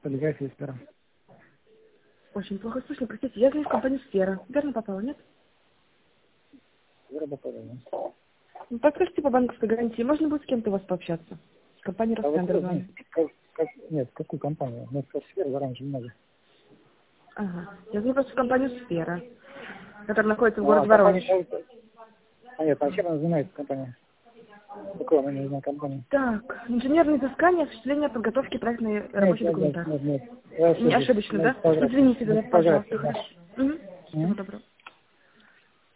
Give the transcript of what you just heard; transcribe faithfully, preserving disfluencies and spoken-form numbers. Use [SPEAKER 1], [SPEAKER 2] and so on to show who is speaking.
[SPEAKER 1] Полиграфия «Сфера».
[SPEAKER 2] Очень плохо слышно, простите. Я звоню в компанию «Сфера». Верно попала, нет?
[SPEAKER 1] «Сфера» попала, да.
[SPEAKER 2] Ну, подскажите по банковской гарантии, можно будет с кем-то у вас пообщаться? С компанией
[SPEAKER 1] А вот,
[SPEAKER 2] «Роскандер»
[SPEAKER 1] нет,
[SPEAKER 2] звоню.
[SPEAKER 1] как, как, нет, какую компанию? Ну, про «Сферу» заранее не надо.
[SPEAKER 2] Ага. Я звоню просто в компанию «Сфера», которая находится в
[SPEAKER 1] А,
[SPEAKER 2] городе Воронеж.
[SPEAKER 1] компания... А, нет, а чем она занимается, компания? Какой она нужна компания?
[SPEAKER 2] Так, инженерное изыскание, осуществление подготовки проектной
[SPEAKER 1] Нет,
[SPEAKER 2] рабочей
[SPEAKER 1] нет, нет,
[SPEAKER 2] документации.
[SPEAKER 1] нет, нет. Я
[SPEAKER 2] Не
[SPEAKER 1] ошиблась.
[SPEAKER 2] ошибочно,
[SPEAKER 1] Ну,
[SPEAKER 2] да?
[SPEAKER 1] типография.
[SPEAKER 2] Извините,
[SPEAKER 1] Ну,
[SPEAKER 2] да,
[SPEAKER 1] типография,
[SPEAKER 2] пожалуйста,
[SPEAKER 1] да.
[SPEAKER 2] хорошо. Угу. Всего
[SPEAKER 1] М?
[SPEAKER 2] доброго.